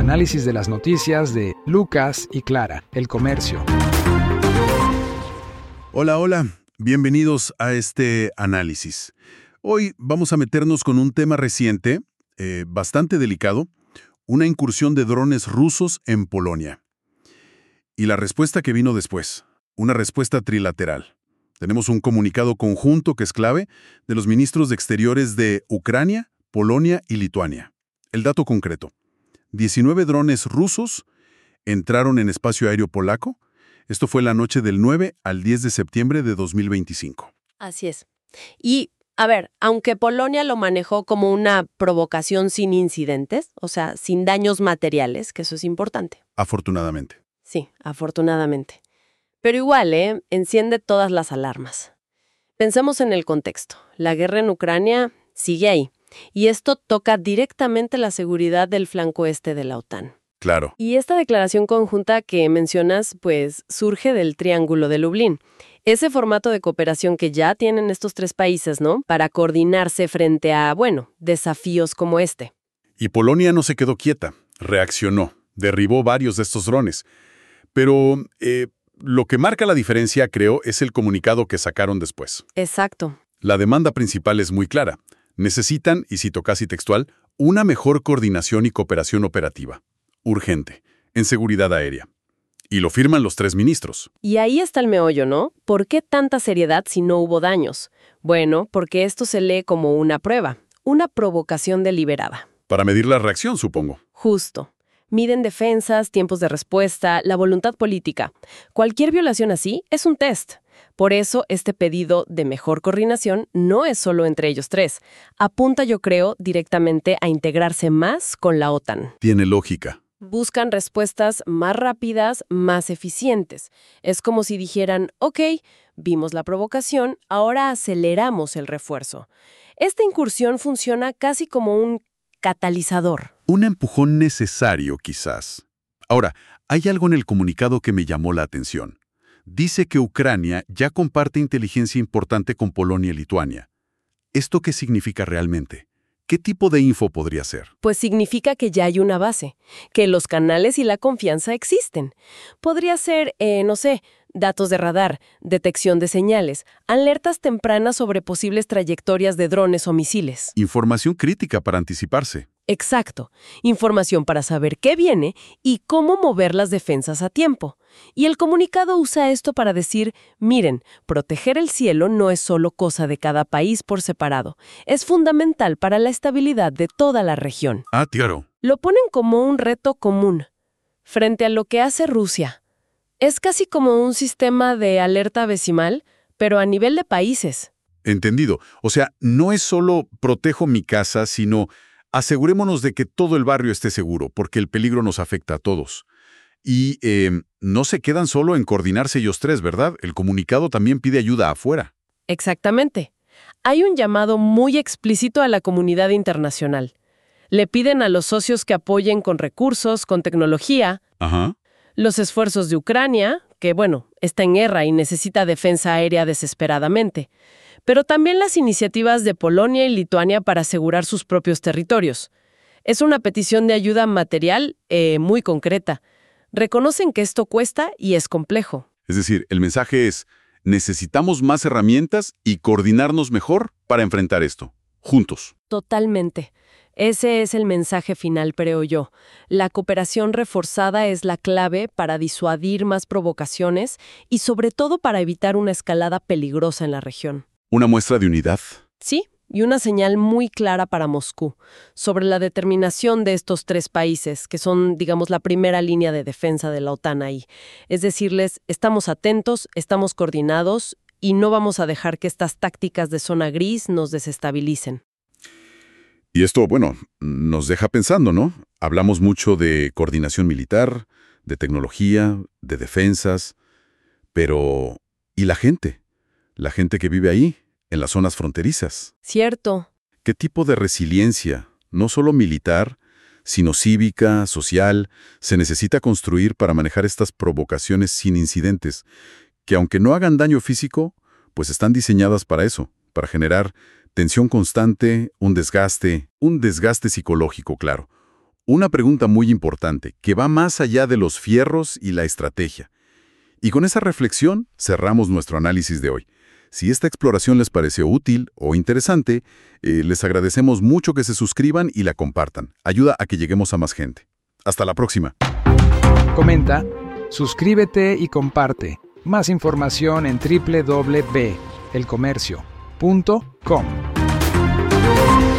análisis de las noticias de Lucas y Clara, El Comercio. Hola, hola. Bienvenidos a este análisis. Hoy vamos a meternos con un tema reciente, bastante delicado, una incursión de drones rusos en Polonia. Y la respuesta que vino después, una respuesta trilateral. Tenemos un comunicado conjunto que es clave de los ministros de Exteriores de Ucrania, Polonia y Lituania. El dato concreto: 19 drones rusos entraron en espacio aéreo polaco. Esto fue la noche del 9 al 10 de septiembre de 2025. Así es. Y, aunque Polonia lo manejó como una provocación sin incidentes, o sea, sin daños materiales, que eso es importante. Afortunadamente. Sí, afortunadamente. Pero igual, enciende todas las alarmas. Pensemos en el contexto. La guerra en Ucrania sigue ahí. Y esto toca directamente la seguridad del flanco este de la OTAN. Claro. Y esta declaración conjunta que mencionas, pues, surge del Triángulo de Lublin. Ese formato de cooperación que ya tienen estos tres países, ¿no? Para coordinarse frente a, desafíos como este. Y Polonia no se quedó quieta, reaccionó, derribó varios de estos drones. Pero lo que marca la diferencia, creo, es el comunicado que sacaron después. Exacto. La demanda principal es muy clara. Necesitan, y cito casi textual, una mejor coordinación y cooperación operativa. Urgente, en seguridad aérea. Y lo firman los tres ministros. Y ahí está el meollo, ¿no? ¿Por qué tanta seriedad si no hubo daños? Bueno, porque esto se lee como una prueba, una provocación deliberada. Para medir la reacción, supongo. Justo. Miden defensas, tiempos de respuesta, la voluntad política. Cualquier violación así es un test. Por eso, este pedido de mejor coordinación no es solo entre ellos tres. Apunta, yo creo, directamente a integrarse más con la OTAN. Tiene lógica. Buscan respuestas más rápidas, más eficientes. Es como si dijeran, ok, vimos la provocación, ahora aceleramos el refuerzo. Esta incursión funciona casi como un catalizador. Un empujón necesario, quizás. Ahora, hay algo en el comunicado que me llamó la atención. Dice que Ucrania ya comparte inteligencia importante con Polonia y Lituania. ¿Esto qué significa realmente? ¿Qué tipo de info podría ser? Pues significa que ya hay una base, que los canales y la confianza existen. Podría ser, datos de radar, detección de señales, alertas tempranas sobre posibles trayectorias de drones o misiles. Información crítica para anticiparse. Exacto. Información para saber qué viene y cómo mover las defensas a tiempo. Y el comunicado usa esto para decir, miren, proteger el cielo no es solo cosa de cada país por separado. Es fundamental para la estabilidad de toda la región. Ah, claro. Lo ponen como un reto común, frente a lo que hace Rusia. Es casi como un sistema de alerta decimal, pero a nivel de países. Entendido. O sea, no es solo protejo mi casa, sino asegurémonos de que todo el barrio esté seguro, porque el peligro nos afecta a todos. Y no se quedan solo en coordinarse ellos tres, ¿verdad? El comunicado también pide ayuda afuera. Exactamente. Hay un llamado muy explícito a la comunidad internacional. Le piden a los socios que apoyen con recursos, con tecnología. Ajá. Los esfuerzos de Ucrania, que está en guerra y necesita defensa aérea desesperadamente. Pero también las iniciativas de Polonia y Lituania para asegurar sus propios territorios. Es una petición de ayuda material muy concreta. Reconocen que esto cuesta y es complejo. Es decir, el mensaje es, necesitamos más herramientas y coordinarnos mejor para enfrentar esto, juntos. Totalmente. Ese es el mensaje final, creo yo. La cooperación reforzada es la clave para disuadir más provocaciones y sobre todo para evitar una escalada peligrosa en la región. ¿Una muestra de unidad? Sí, y una señal muy clara para Moscú sobre la determinación de estos tres países, que son, la primera línea de defensa de la OTAN ahí. Es decirles, estamos atentos, estamos coordinados y no vamos a dejar que estas tácticas de zona gris nos desestabilicen. Y esto, nos deja pensando, ¿no? Hablamos mucho de coordinación militar, de tecnología, de defensas, pero ¿y la gente? La gente que vive ahí, en las zonas fronterizas. Cierto. ¿Qué tipo de resiliencia, no solo militar, sino cívica, social, se necesita construir para manejar estas provocaciones sin incidentes, que aunque no hagan daño físico, pues están diseñadas para eso, para generar tensión constante, un desgaste psicológico, claro, Una pregunta muy importante, que va más allá de los fierros y la estrategia. Y con esa reflexión cerramos nuestro análisis de hoy. Si esta exploración les pareció útil o interesante, les agradecemos mucho que se suscriban y la compartan. Ayuda a que lleguemos a más gente. Hasta la próxima. Comenta, suscríbete y comparte. Más información en www.elcomercio.com.